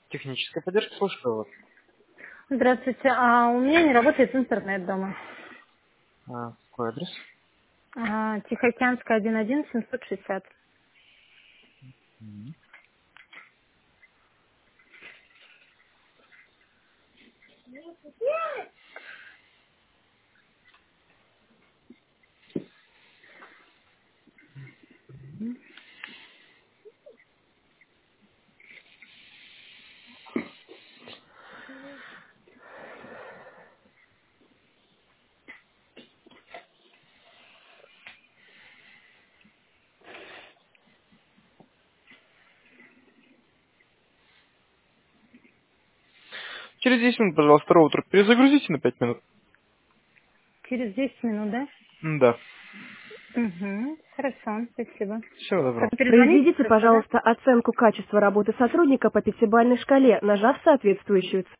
Техническая поддержка, слушаю вас. Здравствуйте. У меня не работает интернет дома. Какой адрес? Тихоокеанская 1-1, 760. Мгм. Через 10 минут, пожалуйста, роутер перезагрузите на 5 минут. Через 10 минут, да? Да. Угу. Хорошо, спасибо. Всего доброго. Перезвоните Произведите, просто, да? пожалуйста, оценку качества работы сотрудника по пятибалльной шкале, нажав соответствующую